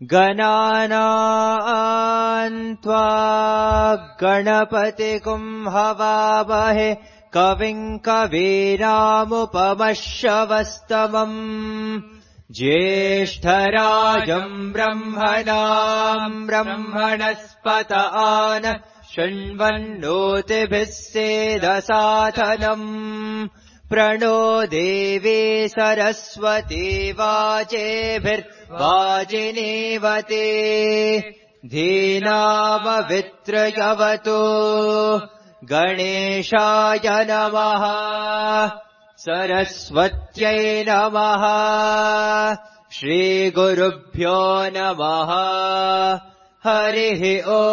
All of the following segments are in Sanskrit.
गणानां त्वा गणपतिगुं हवामहे कविं कवीनामुपमश्रवस्तमम् ज्येष्ठराजम् ब्रह्मणाम् ब्रह्मणस्पत आन शृण्वन्नोतिभिः सेदसाधनम् प्रणो देवी सरस्वती वाजेभिर्वाजिनीवते धीनामवित्रयवतो गणेशाय नमः सरस्वत्यै नमः श्रीगुरुभ्यो नमः हरिः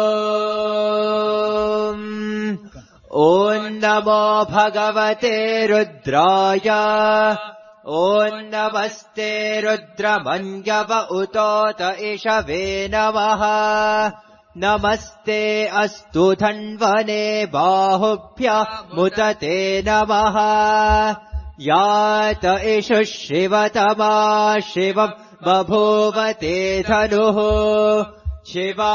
ओम् ॐ नमो भगवते रुद्राय ॐ नमस्ते रुद्रमन्यव उतोत इषवे नमः नमस्ते अस्तु धन्वने बाहुभ्यमुदते नमः यात इषु शिवतमा शिवम् बभूवते धनुः शिवा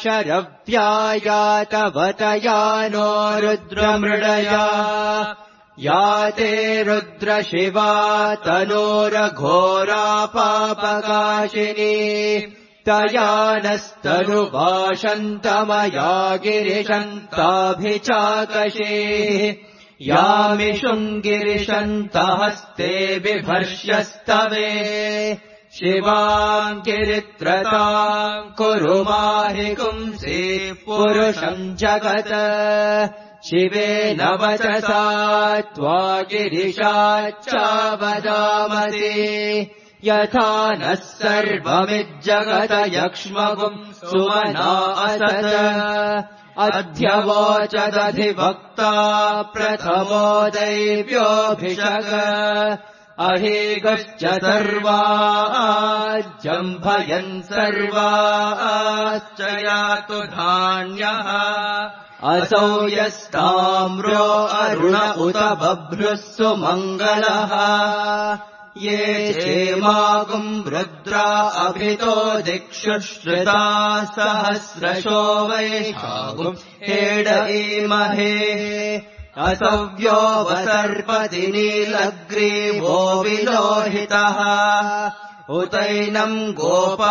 शरव्यायातवतया नो रुद्रमृडया याते रुद्रशिवा तनोरघोरा पापकाशिनी तया नस्तनुभाषन्तमया गिरिशन्ताभिचाकशे यामिषुङ्गिरिशन्तहस्ते बिभर्ष्यस्तवे शिवाम् गिरित्रताम् कुरु माहिपुंसि पुरुषम् जगत् शिवेन वचसा त्वा गिरिशाच्चावदामते यथा नः सर्वमिज्जगत यक्ष्मगुम् सुमना असत् अध्यवोचदधिवक्ता प्रथमो दैव्योऽभिषग अहेगश्च सर्वाज्जम्भयन् सर्वाश्च यातु धान्यः असौ यस्ताम्रो अरुण उत बभ्रुः सुमङ्गलः ये चेमागुम् रुद्रा अभितो दिक्षुश्रुता सहस्रशो वैशागुम् हेडईमहे असव्यो वसर्पति नीलग्रीवो विलोहितः उतैनम् गोपा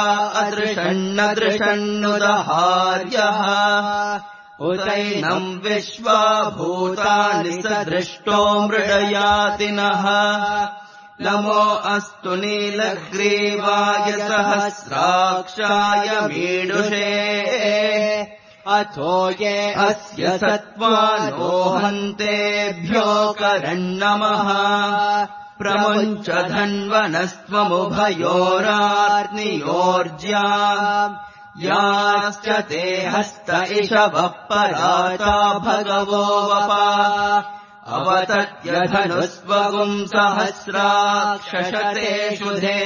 अदृशन्नदृशन्नुदहार्यः उतैनम् विश्वाभूतानि सदृष्टो मृडयातिनः नमो अस्तु नीलग्रीवाय सहस्राक्षाय मीडुषे अथो ये अस्य सत्त्वानो हन्तेभ्यो करन्नमः प्रमुञ्च धन्वनस्त्वमुभयोरार्नियोर्ज्या याश्च ते हस्त इषवः पराता भगवो वपा अवतत्यधनुस्वगुम् सहस्राक्षशते शुधे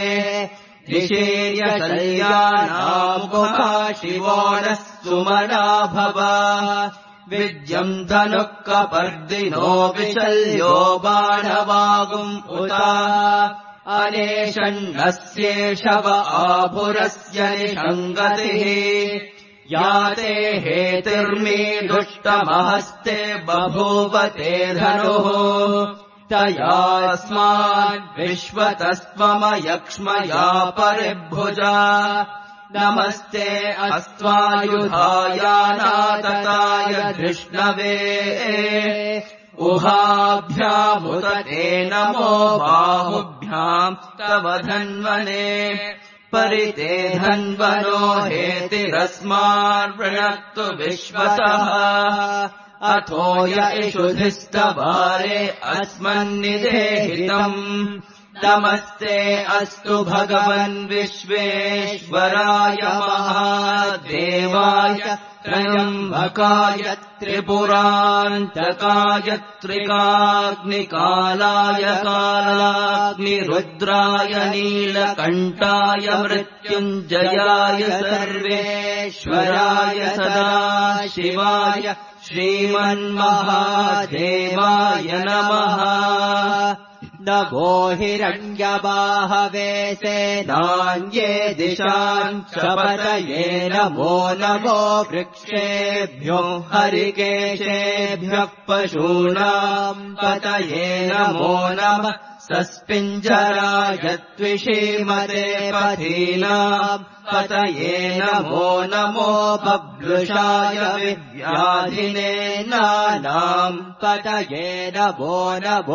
निशीर्यशल्यानाम् गुहा शिवो नः सुमना भव विद्यम् धनुः कपर्दिनो विशल्यो बाणवागुम् उता अनेशन्नस्येषव आभुरस्य निषङ्गतिः याते हेतिर्मे दुष्टमहस्ते बभूवते धनुः तयास्माद्विश्वतस्त्वमयक्ष्मया परिभुजा नमस्ते अस्त्वायुधायानातताय धृष्णवे उहाभ्यामुदते नमो बाहुभ्याम् तव धन्वने परिते धन्वनो हेतिरस्मान्वृणक्तु विश्वतः अथो य इषुधिस्तवारे अस्मन्निदेहितम् नमस्ते अस्तु भगवन् विश्वेश्वराय महादेवाय त्रयम्बकाय त्रिपुरान्तकाय त्रिकाग्निकालाय कालाग्निरुद्राय नीलकण्ठाय मृत्युञ्जयाय सर्वेश्वराय सदाशिवाय श्रीमन्महादेवाय नमः। नभो हिरण्यबाहवे सेनान्ये दिशाञ्च पतये नमो नमो वृक्षेभ्यो हरिकेशेभ्यः पशूनाम् पतये नमो नमः सस्पिञ्जराय त्विषीमते पथीनाम् पतये नमो नमो बभ्रुषाय विव्याधिने नानाम् पतये नमो नमो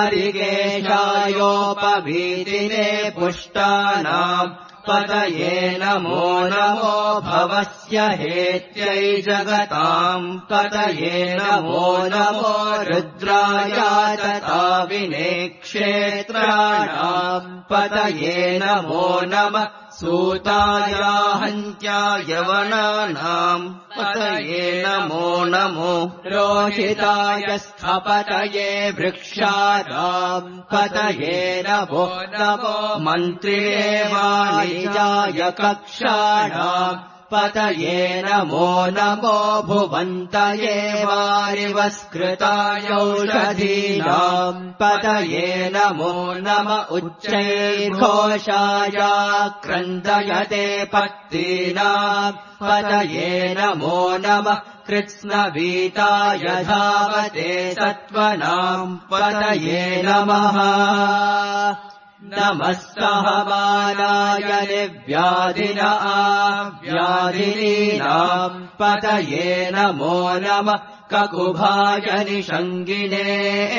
हरिकेशायोपवीतिने पुष्टानाम् पतये नमो नमो भवस्य हेत्यै जगताम् पतये नमो नमो रुद्राय तताविने क्षेत्राणाम् पतये नमो नमः सूताय हन्त्याय वनानाम् पतये नमो नमो रोहिताय स्थपतये वृक्षाणाम् पतये नमो नमो मन्त्रिणे वाणिजाय कक्षाणाम् पतये नमो नमो भुवन्तये वारिवस्कृतायौषधीनाम् पतये नमो नम उच्चैर्घोषाय क्रन्दयते पत्तीनाम् पतये नमो नमः कृत्स्नवीताय धावते सत्त्वनाम् पतये नमः नमस्तहमानाय निर्व्याधिना व्याधिनीनाम् पतये नमो नमः ककुभाय निषङ्गिने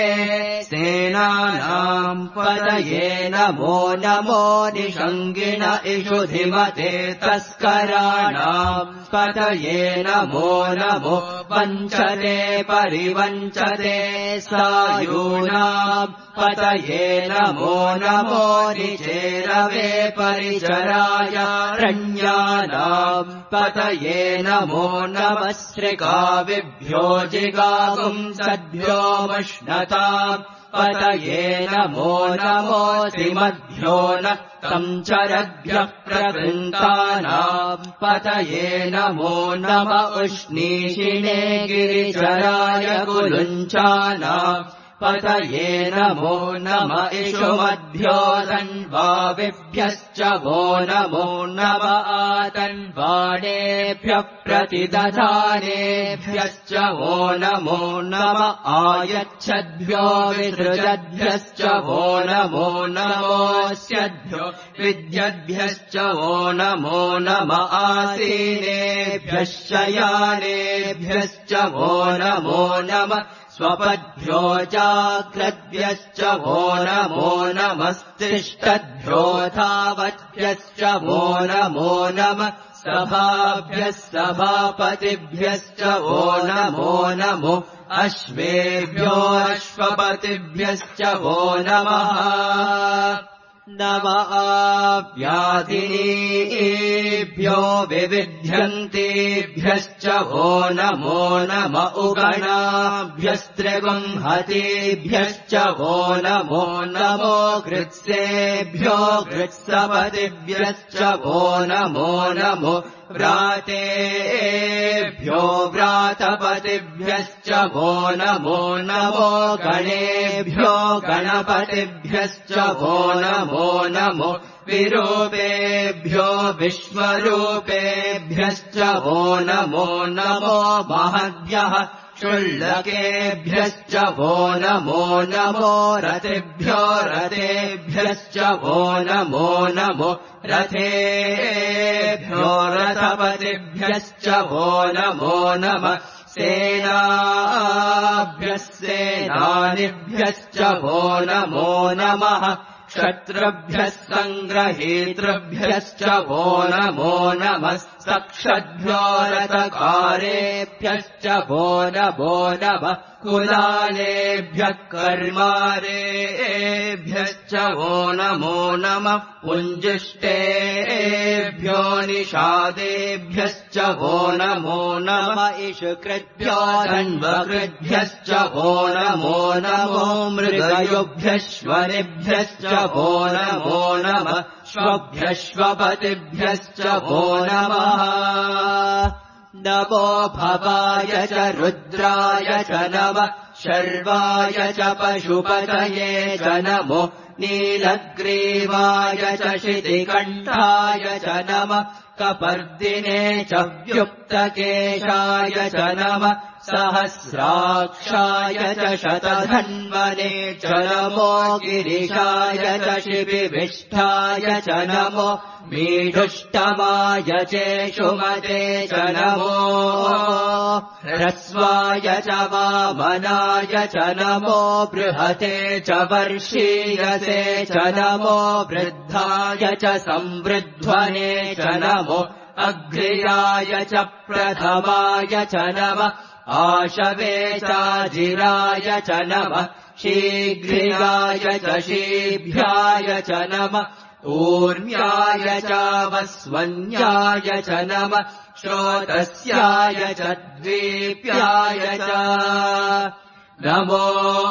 सेनानाम् पतये नमो नमो निषङ्गिन इषुधिमते तस्कराणाम् पतये नमो नमो वञ्चते परिवञ्चते सायूनाम् पतये नमो नमो निचेरवे परिचराय रण्यानाम् पतये नमो नमः श्रिकाविभ्यो जिगागुंसद्भ्यो वष्णताम् पतये नमो नमोऽतिमद्भ्यो न तञ्चरभ्यः प्रवृन्तानाम् पतये नमो नम उष्णीषिणे गिरिचराय कुलुञ्चानाम् पतये नमो नम इषुमद्भ्यो तन्वाविभ्यश्च वो नमो नम आतन्वाणेभ्यः प्रतिदधानेभ्यश्च वो नमो नम आयच्छद्भ्यो विसृजद्भ्यश्च वो नमो नमोऽस्यद्भ्यो विद्यद्भ्यश्च वो नमो नम आसीनेभ्यः शयानेभ्यश्च वो नमो नम स्वपद्भ्यो जाग्रद्भ्यश्च वो नमो नमस्तिष्ठद्भ्यो धावद्भ्यश्च वो नमो नमः सभाभ्यः सभापतिभ्यश्च वो नमो नमो अश्वेभ्यो अश्वपतिभ्यश्च वो नमः नमः व्याधिनीभ्यो विविध्यन्तेभ्यश्च वो नमो नम उगणाभ्यस्त्रिगुंहतेभ्यश्च वो नमो नमो कृत्सेभ्यो कृत्सपतिभ्यश्च वो नमो नमो व्रातेभ्यो व्रातपतिभ्यश्च वो नमो नमो गणेभ्यो गणपतिभ्यश्च वो नमो नमो विरूपेभ्यो विश्वरूपेभ्यश्च वो नमो नमो महद्भ्यः क्षुल्लकेभ्यश्च वो नमो नमो रथेभ्यो रथेभ्यश्च वो नमो नमो रथेभ्यो रथपतिभ्यश्च वो नमो नमः सेनाभ्यः सेनानिभ्यश्च वो नमो नमः क्षत्रभ्यः सङ्ग्रहेतृभ्यश्च वो नमो नमः सक्षद्भ्यो रथकारेभ्यश्च वो नमो नमः कुलालेभ्यः कर्मारेभ्यश्च वो नमो नमः पुञ्जिष्टेभ्यो निषादेभ्यश्च वो नमो नमः इषुकृद्भ्यो धन्वकृद्भ्यश्च वो नमो नमो मृगयुभ्यश्वरिभ्यश्च वो नमो नमः श्वभ्यश्वपतिभ्यश्च वो नमः नमो भवाय च रुद्राय च नमः शर्वाय च पशुपतये च नमो नीलग्रीवाय च शितिकण्ठाय च नमः कपर्दिने च व्युक्तकेशाय च नमः सहस्राक्षाय च शतधन्वने च नमो गिरिशाय च शिबिविष्ठाय च नमो मीढुष्टमाय चेषुमते च नमो ह्रस्वाय च वामनाय च नमो बृहते च वर्षीयसे च नमो वृद्धाय च संवृध्वने च नमो अग्र्याय च प्रथमाय च नमः आशवे चाजिराय च नमः शीघ्रियाय च शीभ्याय च नमः ऊर्म्याय च वस्वन्याय च नमः श्रोतस्याय च द्वीप्याय च नमो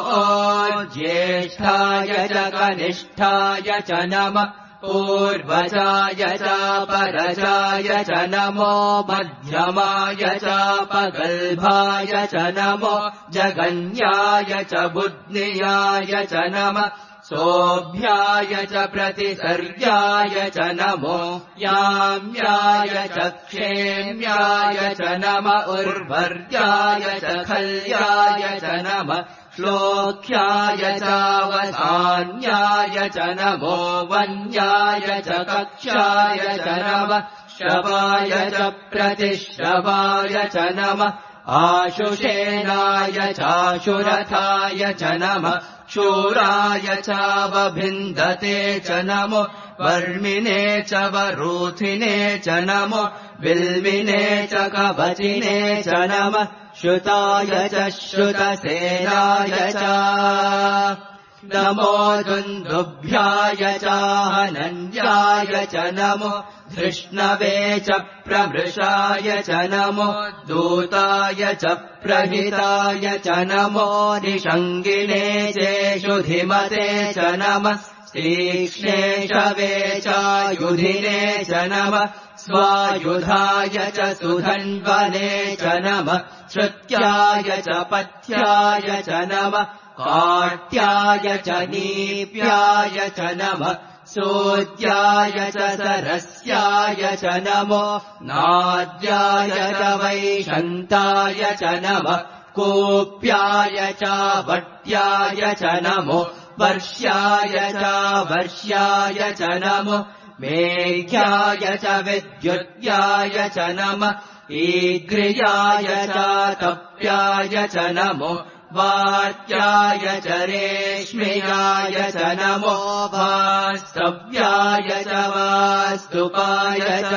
ज्येष्ठाय च कनिष्ठाय च नमः पूर्वजाय च परजाय च नमो मध्यमाय च पगल्भाय च नमो जगन्याय च बुद्ध्याय च नमः सोऽभ्याय च प्रतिसर्याय च नमो याम्याय च क्षेम्याय च नमः उर्वर्याय च खल्याय च नमः श्लोक्याय चावसान्याय च नमो वन्याय च कक्षाय च नमः श्रवाय च प्रतिश्रवाय च नमः आशुषेणाय चाशुरथाय च नमः शूराय चावभिन्दते च नमो वर्मिने च वरूथिने च नमो बिल्विने च कवचिने च नमः श्रुताय च श्रुतसेनाय च नमो दुन्दुभ्याय चाहनन्याय च नमो धृष्णवे च प्रमृषाय च नमो दूताय च प्रहिताय च नमो निषङ्गिने चेषुधिमते च नमः तीक्ष्णेशवे चायुधिने च नमः स्वायुधाय च सुधन्वने च नमः श्रुत्याय च पथ्याय च नमः काट्याय च नीप्याय च नमः सोद्याय च सरस्याय च नमो नाद्याय च वैशन्ताय च नमः कोप्याय च वट्याय च नमो वर्ष्याय च वर्ष्याय च नमो मेघ्याय च विद्युत्याय च नमः ईग्र्याय च तप्याय च नमो वात्याय च रेश्म्याय च नमो वास्तव्याय च वास्तुपाय च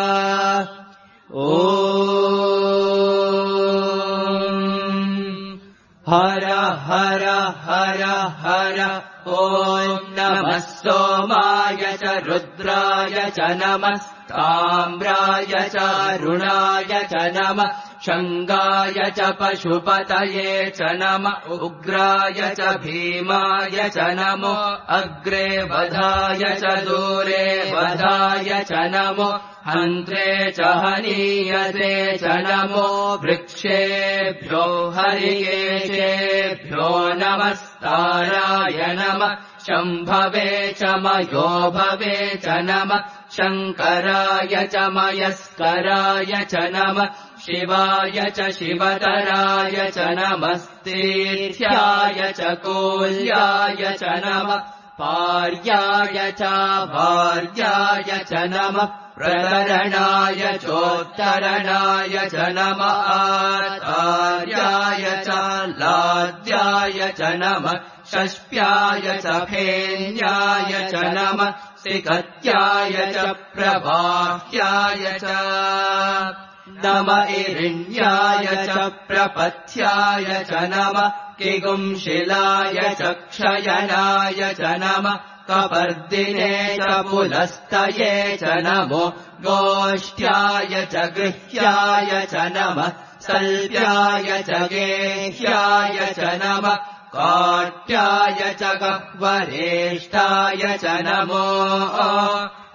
हर हर हर हर ॐ नमः सोमाय च रुद्राय च नमः ताम्राय च रुणाय च नमः शङ्गाय च पशुपतये च नमः उग्राय च भीमाय च नमो अग्रे वधाय च दूरे वधाय च नमो हन्त्रे च हनीयते च नमो वृक्षेभ्यो हरिकेशेभ्यो नमस्ताराय नमः शम्भवे च मयोभवे च नमः शङ्कराय च मयस्कराय च नमः शिवाय च शिवतराय च नमस्तीर्थ्याय च कोल्याय च नमः पार्याय च भार्याय च नमः प्रतरणाय चोत्तरणाय च नमः आचार्याय च लाद्याय च नमः षष्प्याय च फेन्याय च नमः सिकत्याय च प्रबाह्याय च नम इरिण्याय च प्रपथ्याय च नमः किगुंशिलाय च क्षयनाय च नमः कपर्दिने च पुलस्तये च नमो गोष्ठ्याय च गृह्याय च नमः सल्प्याय च गेह्याय च नमः काट्याय च गह्वरेष्ठाय च नमो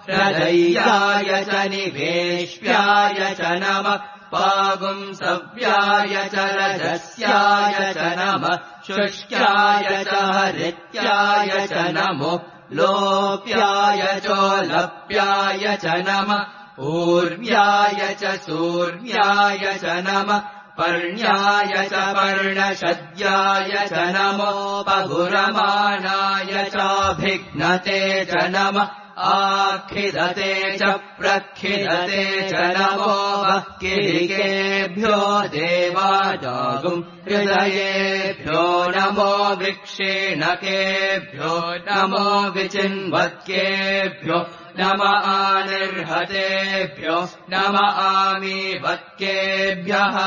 हृदय्याय च निवेश्याय च नमः पागुंसव्याय च रजस्याय च नमः शुष्क्याय च हरित्याय च नमो लोप्याय चोलप्याय च नमः ऊर्व्याय च सूर्याय च नमः पर्ण्याय च पर्णशद्याय च नमो पगुरमाणाय चाभिघ्नते च नमः आखिदते च प्रखिदते च नमो वह्किलिकेभ्यो देवादागुम् हृदयेभ्यो नमो विक्षेणकेभ्यो नमो विचिन्वत्केभ्यो नम आनिर्हतेभ्यो नम आमीवत्केभ्यः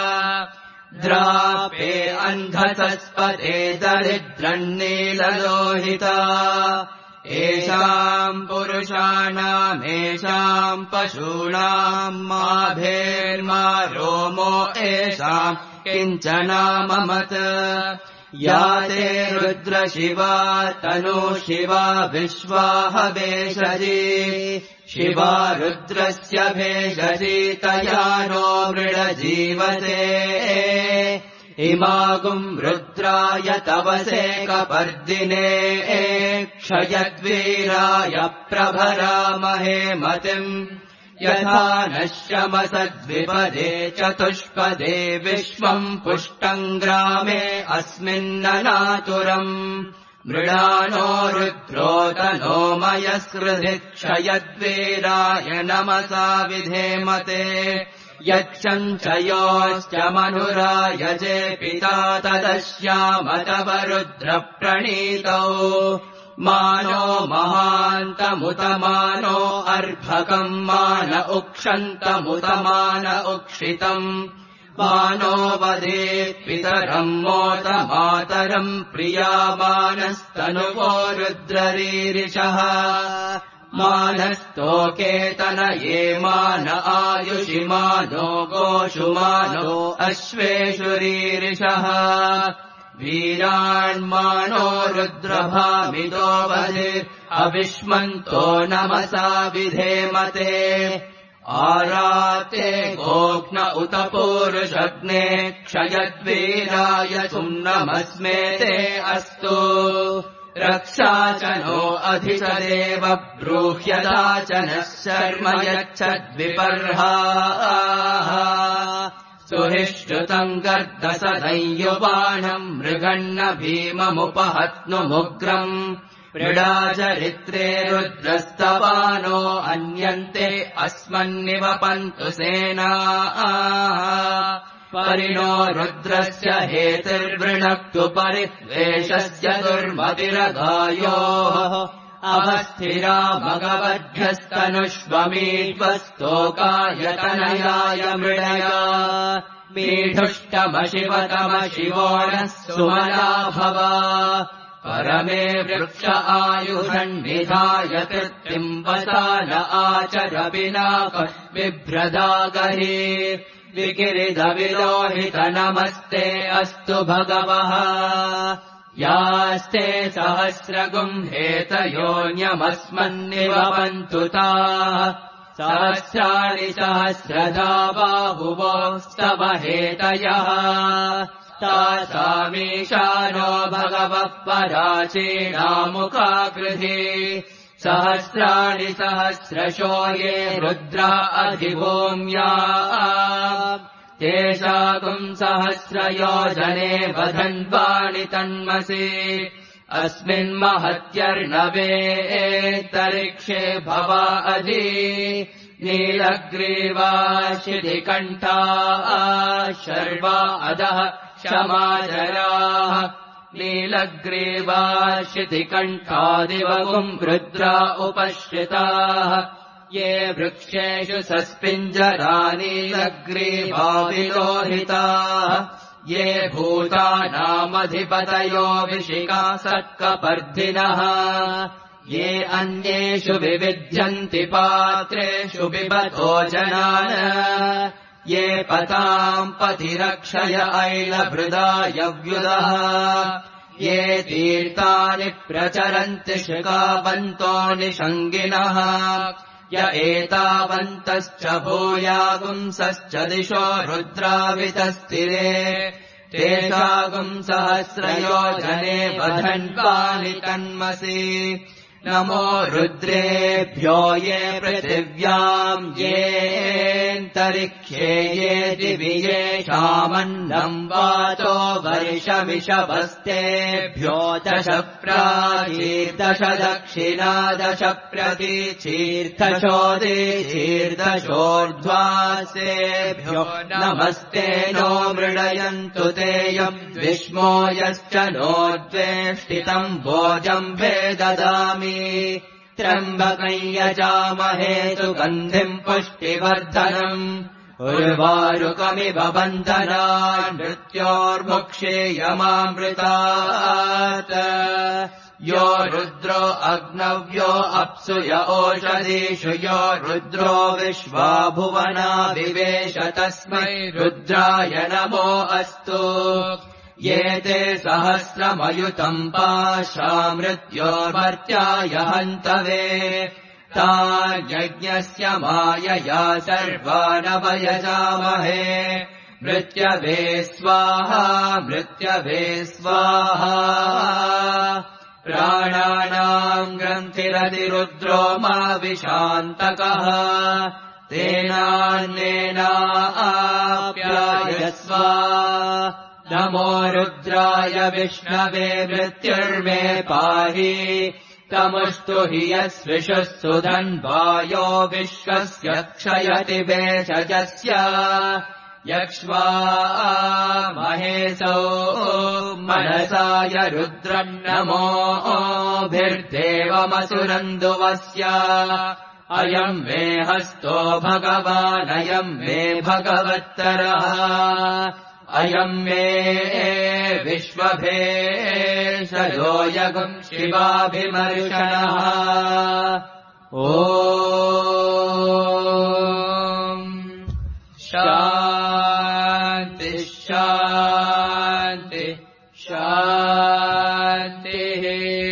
द्रापे अन्धसस्पते दरिद्रन्नीललोहिता येषाम् पुरुषाणामेषाम् पशूनाम् माभेर्मा रोमो येषाम् किञ्चनाममत् या ते रुद्रशिवा तनु शिवा विश्वाह भेषजी शिवा रुद्रस्य भेषजी तया नो मृडजीवते इमागुम् रुद्राय तवसे कपर्दिने क्षयद्वीराय प्रभरामहे मतिम् यथा नश्यमसद्विपदे चतुष्पदे विश्वम् पुष्टम् ग्रामे अस्मिन्ननातुरम् मृडानो रुद्रोतनो मयस्कृधि क्षयद्वीराय नमसा विधेमते यच्छञ्च योश्च मनुरायजे पिता तदश्यामतव रुद्रप्रणीतौ मानो महान्तमुतमानो अर्भकम् मान उक्षन्तमुतमान उक्षितम् मानो वदेत् पितरम् मोत मातरम् प्रियामानस्तनुवो रुद्ररीरिषः मानस्तोकेतनये मान आयुषि मानो गोषु मानो अश्वेषु रीरिषः वीरान्मानो रुद्रभामिदो वधिर् अविष्मन्तो नमसा विधेमते आराते गोघ्न उत पूरुषग्ने क्षयद्वीराय सुम्नमस्मे ते अस्तु रक्षा च नो अधिचदेव ब्रूह्यदाचनः शर्म यच्छद्विपर्हाः सुहिष्टुतम् गर्दसदैयुवाणम् मृगण्ण भीममुपहत्नुमुग्रम् मृडाचरित्रे रुद्रस्तवानो अन्यन्ते अस्मन्निवपन्तु सेनाः परिणो रुद्रस्य हेतिर्वृणक्तु परिद्वेषस्य दुर्मतिरगायोः अवस्थिरा मगवध्यस्तनुष्वमीड्वस्तोकायतनयाय मृडया मीढुष्टमशिवतमशिवोणः सुमना भव परमे वृक्ष आयुधन्निधाय कृत्तिम्बसाल आचर विनाक बिभ्रदागहि विकिरिदविलोहित नमस्ते अस्तु भगवः यास्ते सहस्रगुम् हेतयोन्यमस्मन्निवपन्तु ताः सहस्राणि सहस्रधा बाहुवोस्तव हेतयः तासामीशानो भगवः पराचीनामुखाकृधि सहस्राणि सहस्रशो ये रुद्रा अधिभूम्या तेषाकुम् सहस्रयोजने वधन्वाणि तन्मसि अस्मिन्महत्यर्णवेत्तरिक्षे भवा अधि नीलग्रीवा शिधिकण्ठा शर्वा अधः क्षमाजराः नीलग्रीवा शिधिकण्ठादिवगुम् रुद्रा उपश्रिताः ये वृक्षेषु सस्पिञ्जरा नीलग्रीवा विलोहिताः ये भूतानामधिपतयो विशिका सत्कपर्धिनः ये अन्येषु विविध्यन्ति पात्रेषु पिबतो जनान् ये पताम् पतिरक्षय ऐलभृदायव्युदः ये तीर्थानि प्रचरन्ति शिखावन्तो निषङ्गिनः य एतावन्तश्च भूयागुंसश्च दिशो रुद्रावितस्तिरे तेषागुं सहस्रयोजने वधन्वानि तन्मसि नमो रुद्रेभ्यो ये पृथिव्याम् येऽन्तरिक्षे ये दिवि येषामन्नम् वातो वर्षमिषभस्तेभ्यो दश प्राचीर्दश दक्षिणा दश प्रतीचीर्दशोदीचीर्दशोर्ध्वासेभ्यो नमस्ते नो मृडयन्तु तेयम् विष्मो यश्च नो द्वेष्टितम् भोजम् भेददामि त्र्यम्बकम् यजामहे सुगन्धिम् पुष्टिवर्धनम् उर्वारुकमिव बन्धनान् मृत्योर्मुक्षेयमामृतात् यो रुद्रो अग्नव्यो अप्सु य ओषधीषु यो रुद्रो विश्वा भुवना विवेश तस्मै रुद्राय नमो अस्तु ये ते सहस्रमयुतम् पाशा मृत्योर्मर्त्याय हन्तवे तान्यज्ञस्य मायया सर्वानवयजामहे मृत्यवे स्वाहा मृत्यवे स्वाहा प्राणानाम् ग्रन्थिरधिरुद्रो मा विशान्तकः तेनान्नेनाप्यायस्व नमो रुद्राय विष्णवे मृत्युर्मे पाहि तमुष्टु हि यस्विषुः सुधन्वायो विश्वस्य क्षयति भेषजस्य यक्ष्वा महेशो मनसाय रुद्रम् नमोभिर्देवमसुरन्दुवस्य अयम् मे हस्तो भगवानयम् मे भगवत्तरः अयम् मे विश्वभेषजो यगुम् शिवाभिमर्शनः ॐ शान्ति शान्ति शान्तिः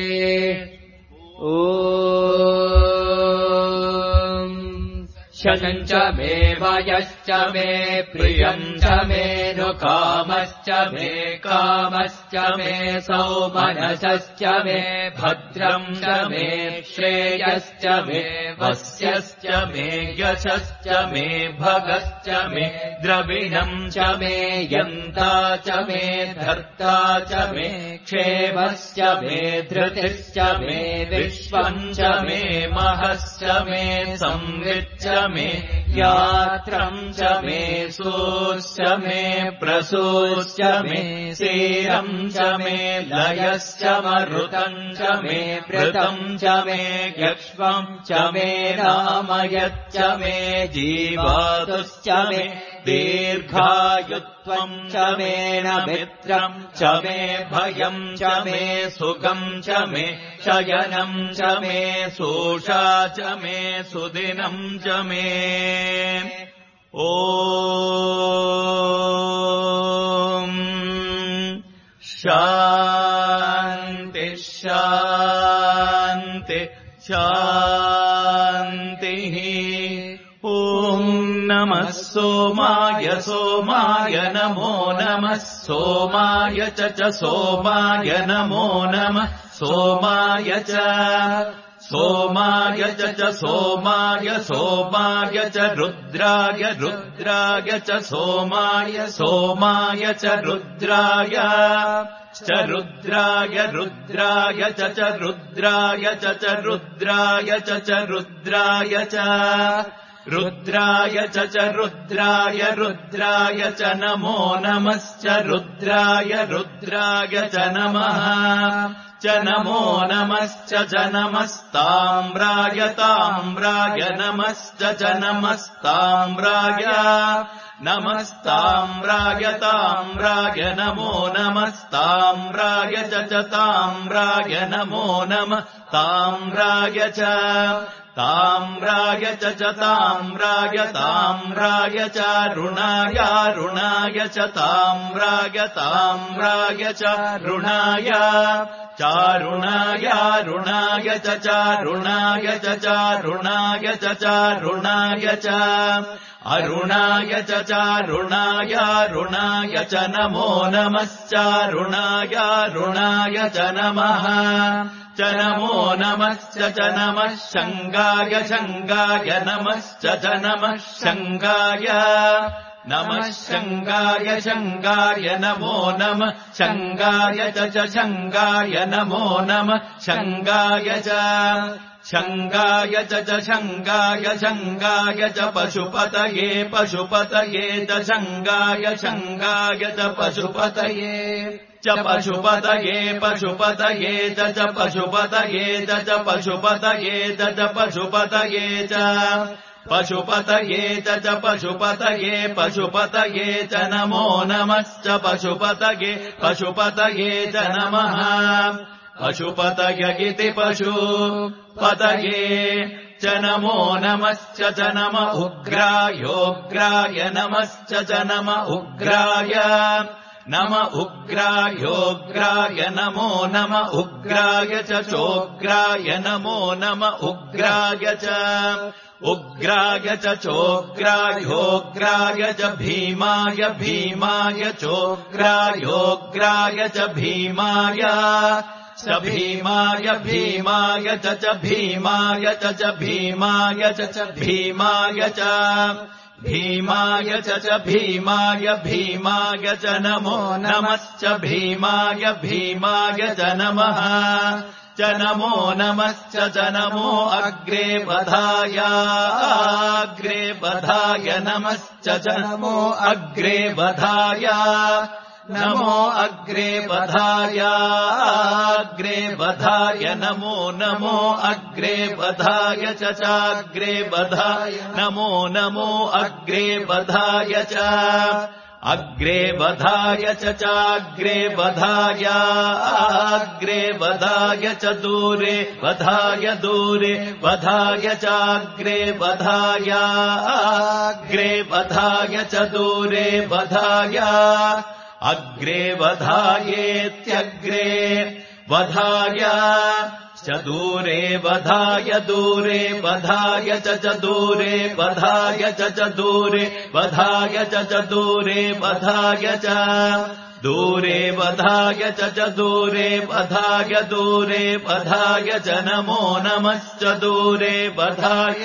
शनम् च मे वयश्च मे प्रियम् च मे नुकामश्च मे कामश्च मे सौमनसश्च मे भद्रम् च मे श्रेयश्च मे वस्यश्च मे यशश्च मे भगश्च मे द्रविणम् च मे यन्ता च मे धर्ता च मे क्षेमश्च मे धृतिश्च मे विश्वम् च मे महश्च मे संविच्च मे यात्रम् च मे सूश्च मे प्रसूश्च मे सीरम् च मे लयश्च मरुतम् च मे पृतम् च मे यक्ष्मम् च मे रामयच्च मे जीवातुश्च मे दीर्घायुत्वम् च मे न मित्रम् च मे भयम् च मे सुखम् च मे शयनम् च मे सोषा च मे सुदिनम् च मे ॐ शान्ति शान्ति शान्तिः ॐ नमः सोमाय सोमाय नमो नमः सोमाय च सोमाय नमो नमः सोमाय च सोमाय च सोमाय सोमाय च रुद्राय रुद्राय च सोमाय सोमाय च रुद्राय रुद्राय रुद्राय च रुद्राय च रुद्राय च रुद्राय च रुद्राय च रुद्राय रुद्राय च नमो नमश्च रुद्राय रुद्राय च नमः च नमो नमश्च च नमस्ताम्राय ताम्राय नमश्च च नमस्ताम्राय नमस्ताम्राय ताम्राय नमो नमस्ताम्राय च ताम्राय नमो नमः ताम्राय च ताम्राय च ताम्राय ताम्राय च ऋणाय ऋणाय च ताम्राय ताम्राय च ऋणाय चारुणाय ऋणाय च ऋणाय च ऋणाय च ऋणाय च अरुणाय च ऋणाय ऋणाय च नमो नमश्चारुणाय ऋणाय च नमः च नमो नमश्च च नमः शङ्गाय शङ्गाय नमश्च च नमः शङ्गाय नमः शङ्गाय शङ्गाय नमो नमः शङ्गाय च शङ्गाय नमो नमः शङ्गाय च शङ्गाय च शङ्गाय शङ्गाय च पशुपतये पशुपतये च शङ्गाय शङ्गाय च पशुपतये च पशुपतये पशुपतये च पशुपतये च पशुपतये च पशुपतये च पशुपतये च पशुपतये पशुपतये च नमो नमश्च पशुपतये पशुपतये च नमः पशुपतय इति पशुपतये च नमो नमश्च च नम उग्रायोग्राय नमश्च च नम उग्राय नम उग्रायोग्राय नमो नम उग्राय च चोग्राय नमो नम उग्राय च उग्राय च चोग्रायोग्राय च भीमाय भीमाय चोग्रायोग्राय च भीमाय च भीमाय भीमाय च भीमाय च भीमाय च भीमाय च भीमाय च भीमाय भीमाय च नमो नमश्च भीमाय भीमाय च नमः च नमो नमश्च च नमो अग्रे बधाय अग्रे बधाय नमश्च च नमो अग्रे बधाय नमो अग्रे बधाय अग्रे बधाय नमो नमो अग्रे बधाय च चाग्रे बधाय नमो नमो अग्रे बधाय च अग्रे बधाय च चाग्रे बधाय अग्रे बधाय च दूरे बधाय दूरे बधाय चाग्रे बधाय अग्रे बधाय च दूरे बधाय अग्रे बधायेत्यग्रे बधाय च दूरे बधाय दूरे बधाय च दूरे बधाय च दूरे बधाय च दूरे बधाय च दूरे बधाय च दूरे बधाय दूरे बधाय च नमो नमश्च दूरे बधाय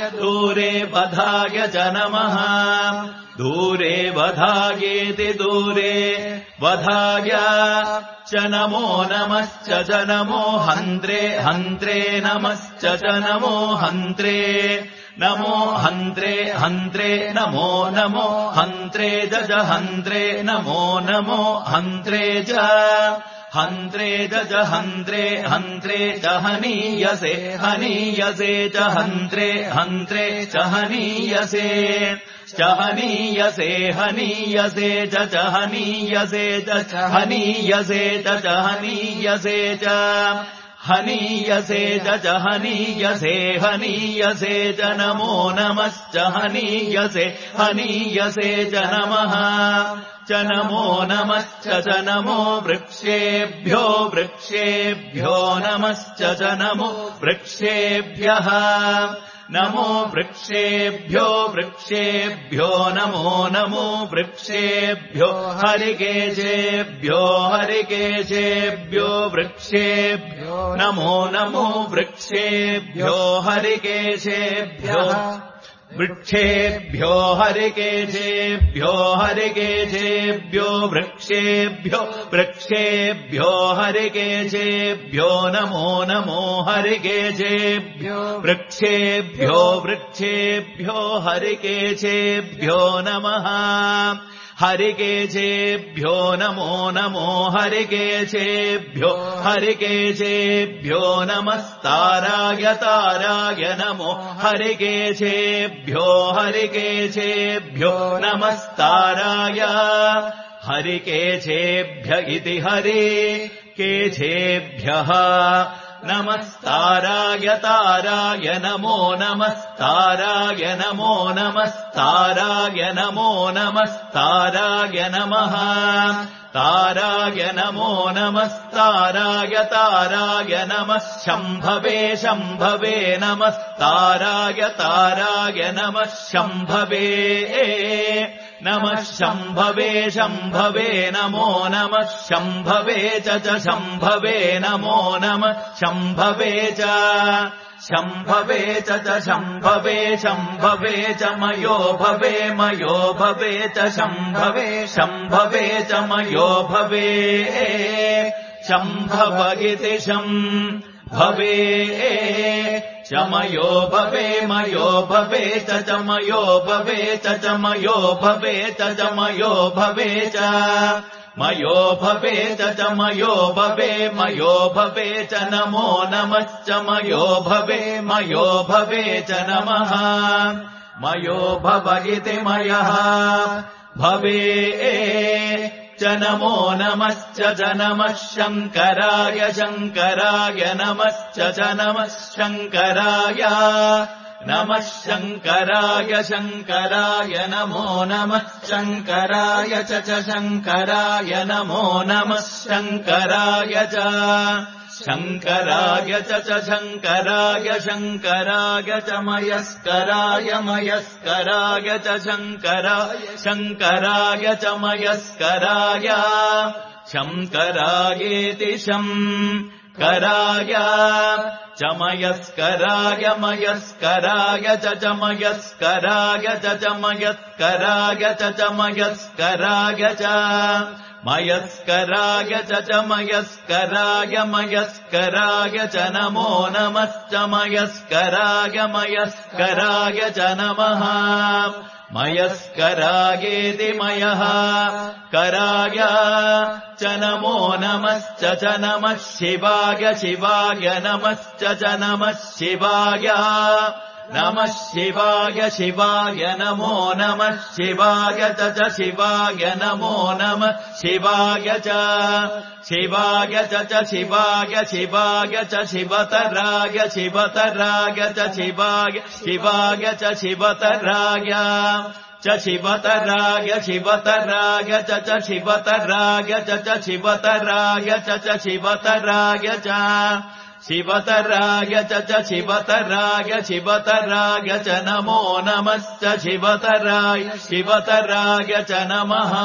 च नमः दूरे बधायेति दूरे बधाय च नमो नमश्च च नमो हन्त्रे हन्त्रे नमश्च च नमो हन्त्रे नमो हन्त्रे हन्त्रे नमो नमो हन्त्रे च हन्त्रे नमो नमो हन्त्रे च हन्त्रे च हन्त्रे हन्त्रे च हनीयसे हनीयसे च हन्त्रे हन्त्रे च हनीयसे च हनीयसे हनीयसे च हनीयसे च हनीयसे च हनीयसे च हनीयसे च हनीयसे हनीयसे च नमो नमश्च हनीयसे हनीयसे च नमः च नमो नमश्च च नमो वृक्षेभ्यो वृक्षेभ्यो नमश्च च नमो वृक्षेभ्यः नमो वृक्षेभ्यो वृक्षेभ्यो नमो नमो वृक्षेभ्यो हरिकेशेभ्यो हरिकेशेभ्यो वृक्षेभ्यो नमो नमो वृक्षेभ्यो हरिकेशेभ्यो वृक्षेभ्यो हरिकेशेभ्यो हरिकेशेभ्यो वृक्षेभ्यो वृक्षेभ्यो हरिकेशेभ्यो नमो नमो हरिकेशेभ्यो वृक्षेभ्यो वृक्षेभ्यो हरिकेशेभ्यो नमः हरिकेशेभ्यो नमो नमो हरिकेशेभ्यो हरिकेशेभ्यो नमस्ताराय ताराय नमो हरिकेशेभ्यो हरिकेशेभ्यो नमस्ताराय हरिकेशेभ्य इति हरिकेशेभ्यः नमस्ताराय ताराय नमो नमस्ताराय नमो नमस्ताराय नमो नमस्ताराय नमः ताराय नमो नमस्ताराय ताराय नमः शम्भवे शम्भवे नमस्ताराय ताराय नमः शम्भवे नमः शम्भवे शम्भवे नमो नमः शम्भवे च शम्भवे नमो नमः शम्भवे च शम्भवे च शम्भवे शम्भवे च मयो भवे च शम्भवे शम्भवे च मयो भवे शम्भव इति शम्भवे चमयो भवे च चमयो भवे च चमयो भवे च चमयो भवे च मयो भवे च चमयो भवे च नमो नमश्च मयो भवे च नमः मयो भव इति मयः भवे च नमो नमश्च च नमः शङ्कराय शङ्कराय नमश्च च नमः शङ्कराय नमः शङ्कराय शङ्कराय नमो नमः शङ्कराय च शङ्कराय नमो नमः शङ्कराय च शङ्कराय च शङ्कराय शङ्कराय च मयस्कराय च शङ्कराय च मयस्कराय शङ्करायेति शङ्कराय च मयस्कराय च मयस्कराय च मयस्कराय च मयस्कराय च मयस्कराय च मयस्कराय च नमो नमश्च मयस्कराय च नमः मयस्करायेति मयः कराय च नमो नमश्च च नमः शिवाय नमश्च च नमः शिवाय शिवाय नमो नमः शिवाय च शिवाय नमो नमः शिवाय च शिवाय च शिवाय च शिवतराय च शिवाय च शिवतराय च शिवतराय च शिवतराय च शिवतराय च शिवतराय च शिवतराय च शिवतराय च नमो नमश्च शिवतराय च नमः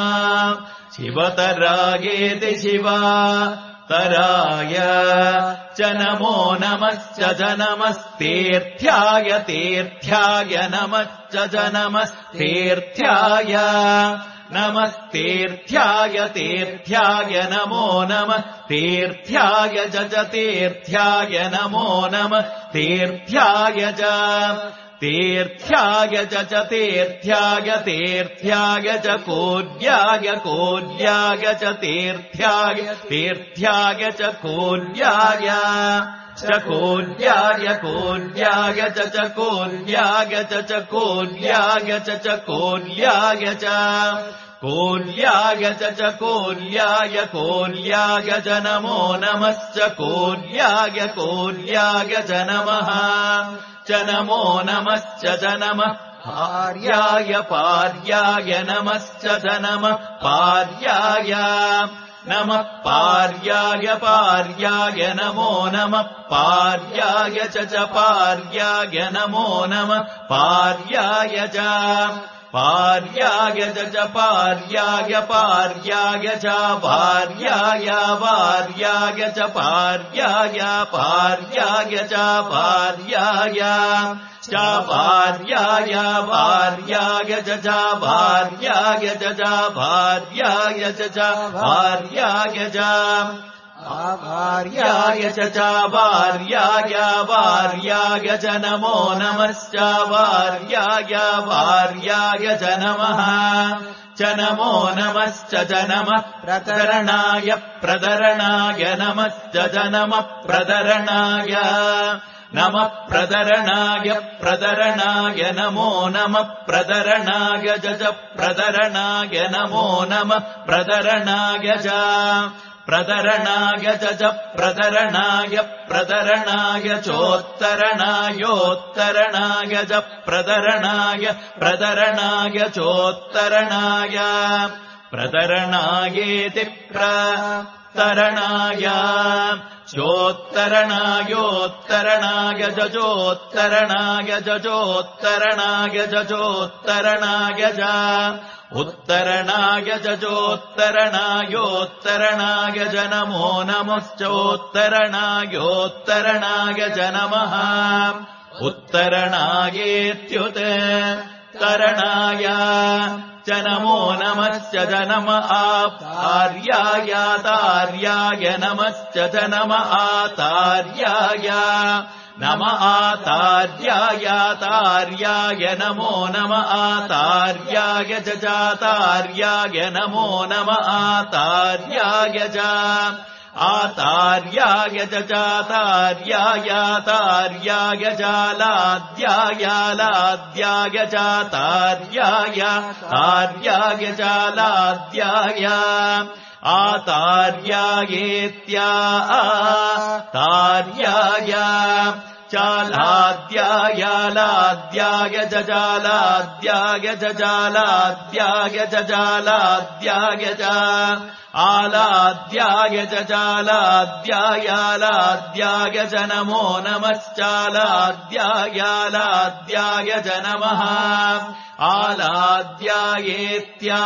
शिवतरायेति शिवतराय च नमो नमश्च च नमस्तीर्थ्याय नमश्च च नमस्तीर्थ्याय नमस्तीर्थ्याय नमो नमः तीर्थ्याय च तीर्थ्याय नमो नमः तीर्थ्याय च तीर्थ्याय च तीर्थ्याय च कूर्याय च तीर्थ्याय च कूर्याय च कूर्याय च कूर्याय च कूर्याय च कूर्याय च कूर्याय च कूर्याय च नमो नमश्च कूर्याय च नमः च नमो नमश्च च नमः पार्याय नमश्च च नमः पार्याय नमो नमः पार्याय च पार्याय नमो नमः पार्याय च पार्याय च पार्याय च पार्याय च पार्याय च पार्याय च भार्याय च भार्याय च भार्याय च भार्याय च भार्याय च भार्याय च नमो नमश्च भार्याय च नमः च नमो नमश्च च नमः प्रतरणाय नमश्च च नमः प्रतरणाय नमः प्रतरणाय नमो नमः प्रतरणाय च प्रतरणाय नमो नमः प्रतरणाय च प्रदरणाय च प्रदरणाय प्रदरणाय चोत्तरणायोत्तरणाय च प्रदरणाय प्रदरणाय चोत्तरणाय प्रदरणायेति प्रदरणाय चोत्तरणायोत्तरणाय च चोत्तरणाय च चोत्तरणाय च चोत्तरणाय च उत्तरणाय च चोत्तरणायोत्तरणाय च नमो नमश्चोत्तरणायोत्तरणाय च नमः उत्तरणायेत्युत्तरणाय च नमो नमश्च च नम आर्याय तार्याय नमश्च च नम आतार्याय नम आतार्याय तार्याय नमो नम आतार्याय च चातार्याय नमो नम आतार्याय च आतार्याय च चातार्याय तार्याय चालाद्याय लाद्याय चातार्याय तार्याय चालाद्याय आतार्यायेत्या तार्याय चालाद्याय लाद्याय च चालाद्याय च चालाद्याय च चालाद्याय च आलाद्याय च चालाद्याय लाद्याय च नमो नमश्चालाद्याय लाद्याय च नमः आलाद्यायेत्या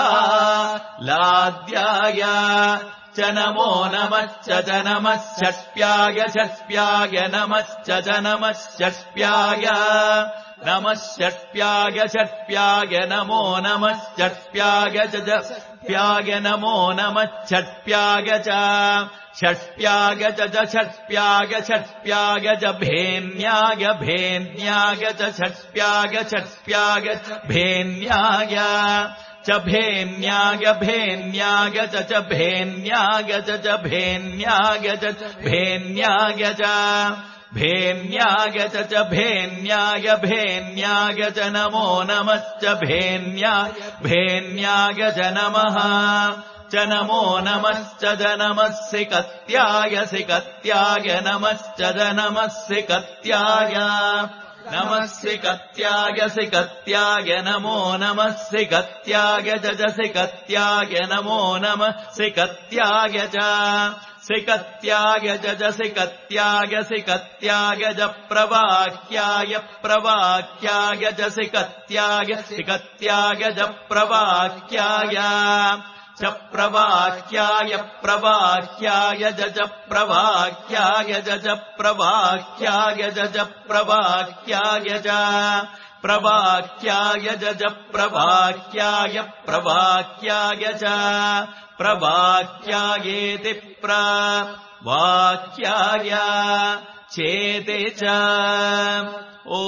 लाद्याय च नमो नमश्च च नमः षष्ट्याय षष्ट्याय नमश्च च नमः षष्ट्याय नमः षष्ट्याय षष्ट्याय नमो नमः षष्ट्याय च षष्ट्याय नमो नमः षष्ट्याय च षष्ट्याय च षष्ट्याय षष्ट्याय च भेन्याय भेन्याय च षष्ट्याय षष्ट्याय भेन्याय च भेन्याय भेन्याय च भेन्याय च भेन्याय च भेन्याय च भेन्याय च भेन्याय भेन्याय च नमो नमश्च भेन्याय भेन्याय च नमः च नमो नमश्च च नमः सिकत्याय सिकत्याय नमश्च च नमः सिकत्याय नमः सिकत्याय सिकत्याय नमो नमः सिकत्याय च सिकत्याय नमो नमः सिकत्याय च सिकत्याय च सिकत्याय सिकत्याय च प्रवाक्याय प्रवाक्याय च सिकत्याय सिकत्याय च प्रवाक्याय च प्रवाक्याय प्रवाक्याय च प्रवाक्याय च प्रवाक्याय च प्रवाक्याय च प्रवाक्याय च प्रवाक्याय प्रवाक्याय च प्रवाक्यायेति प्रवाक्याय चेति च ॐ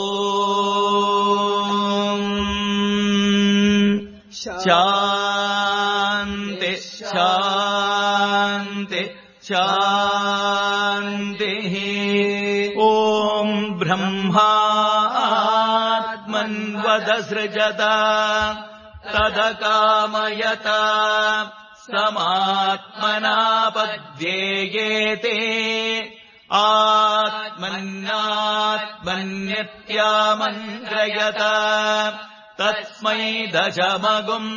शान्ति शान्ति शान्तिः ॐ ब्रह्मात्मन्वदसृजत तदकामयत समात्मनापद्येयेते आत्मन्नात्मन्यत्यामन्त्रयत तस्मै दशमगुम्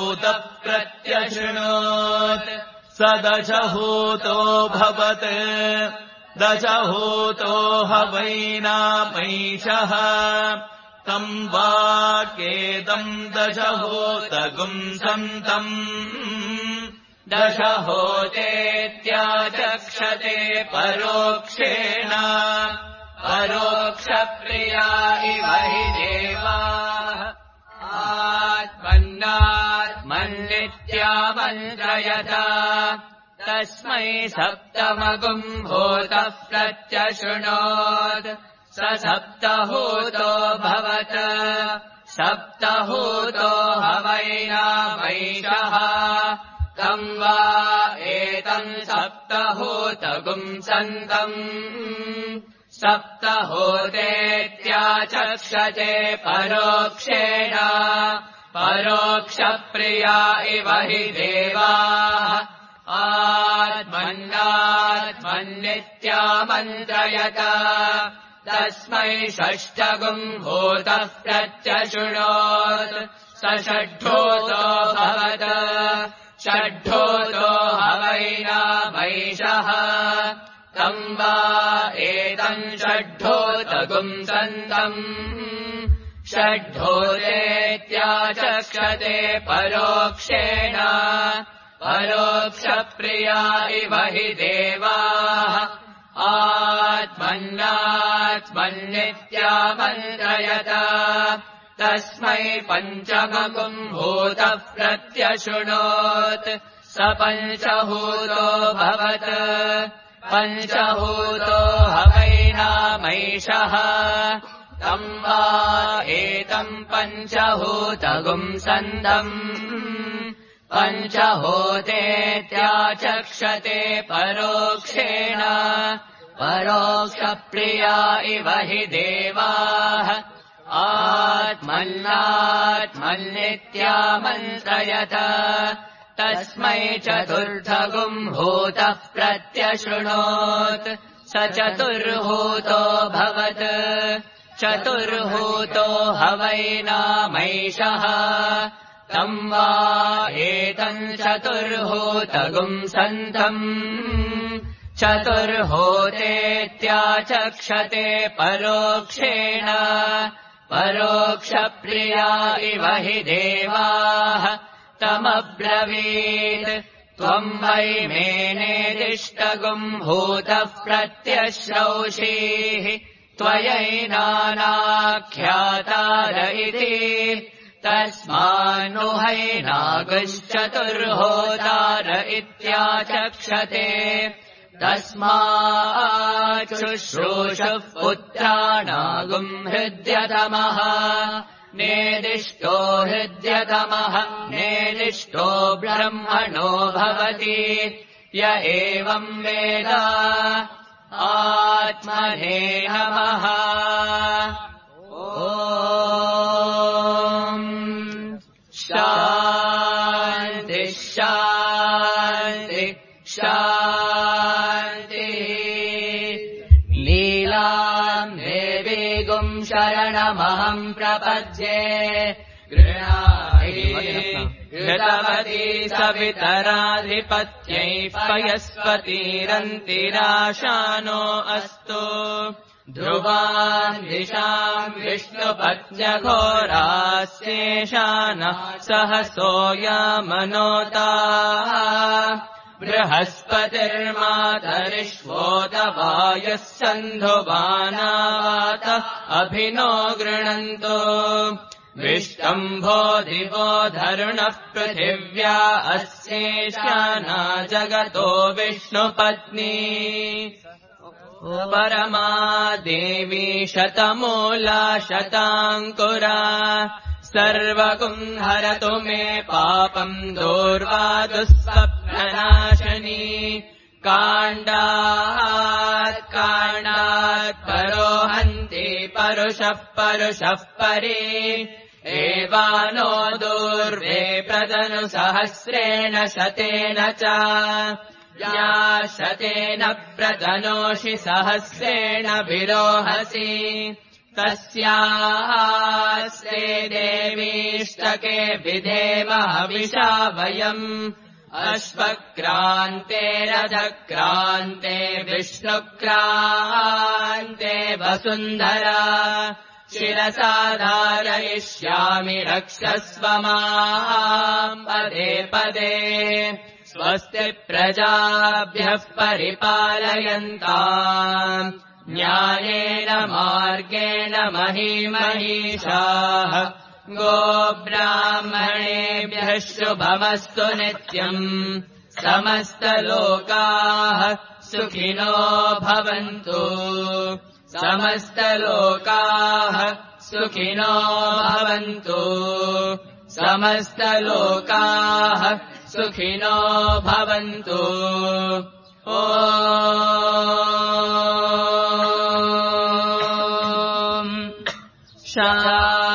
हूतप्रत्यशृणोत् स दशहूतो भवत् दशहूतो हवैनामैषः तम् वाकेदम् दशहूतगुम् सन्तम् दशहोतेत्याचक्षते परोक्षेण परोक्षप्रिया इव हि देवाः आत्मन्नात्मन्नित्यामन्त्रयत तस्मै सप्तमगुम् भूतः प्रत्यशृणोत् स सप्तहूतो भवत् सप्तहूतो हवैनामैषः तम् वा एतम् सप्तहूतगुम् सन्तम् सप्तहोतेत्याचक्षते परोक्षेण परोक्षप्रिया इव हि देवाः आत्मन्नात्मन्नित्यामन्त्रयत तस्मै षष्ठगुम् भूतः प्रत्यशृणोत् स षड्ढोतो भवत षड्ढोतो हवैनामैषः तम् वा एतम् षड्ढोतगुम् सन्तम् षड्ढोतेत्याचक्षते परोक्षेण परोक्षप्रिया इव हि देवाः आत्मन्नात्मन्नित्यामन्त्रयत तस्मै पञ्चमगुम् भूतः प्रत्यशृणोत् स पञ्चभूतो भवत् पञ्चभूतो हवैनामैषः तम् वा एतम् पञ्चभूतगुम् सन्तम् पञ्चभूतेत्याचक्षते परोक्षेण परोक्षप्रिया इव हि देवाः आत्मन्नात्मन्नित्यामन्त्रयत तस्मै चतुर्थगुम् भूतः प्रत्यशृणोत् स चतुर्भूतो भवत् चतुर्भूतो हवैनामैषः तम् वा एतम् चतुर्भूतगुम् सन्तम् चतुर्भूतेत्याचक्षते परोक्षेण परोक्षप्रिया इव हि देवाः तमब्रवीत् त्वम् वै मे नेदिष्टगुम् भूतः प्रत्यश्रौषीः त्वयैनानाख्यातार इति तस्मान्नुहैनागश्चतुर्होतार इत्याचक्षते तस्माच्छुश्रूषुः पुत्राणागुम् हृद्यतमः नेदिष्टो हृद्यतमः नेदिष्टो ब्रह्मणो भवति य एवम् वेद आत्मने नमः ॐ शान्ति शान्ति शान्तिः लीलाम् देवीगुम् शरणमहम् प्रपद्ये घृतवती सवितराधिपत्यैः पयस्पतिरन्तिराशानो अस्तु ध्रुवान् दिशाम् विष्णुपत्न्यघोरास्येषानः सहसोऽयमनोताः बृहस्पतिर्मातरिष्वोतवायुः सन्धुवानावातः अभिनो गृह्णन्तो विष्टम्भो दिवो धरुणः पृथिव्या अस्येषाना जगतो विष्णुपत्नी परमा देवी शतमूला शताङ्कुरा सर्वगुम् हरतु मे पापम् दूर्वा दुःस्वप्ननाशनी काण्डात् काण्डात् परोहन्ति परुषः परे एवानो दूर्वे प्रदनु सहस्रेण शतेन च या शतेन प्रदनोषि सहस्रेण विरोहसि तस्यास्ते देवीष्टके विधेम हविषा वयम् अश्वक्रान्ते रथक्रान्ते विष्णुक्रान्ते वसुन्धरा शिरसा धारयिष्यामि रक्षस्व माम् पदे पदे स्वस्ति प्रजाभ्यः परिपालयन्ताम् न्यायेन मार्गेण महीमहीषाः गोब्राह्मणेभ्यः शुभमस्तु नित्यम् समस्तलोकाः सुखिनो भवन्तु समस्तलोकाः सुखिनो भवन्तु समस्तलोकाः सुखिनो भवन्तु ॐ शान्ति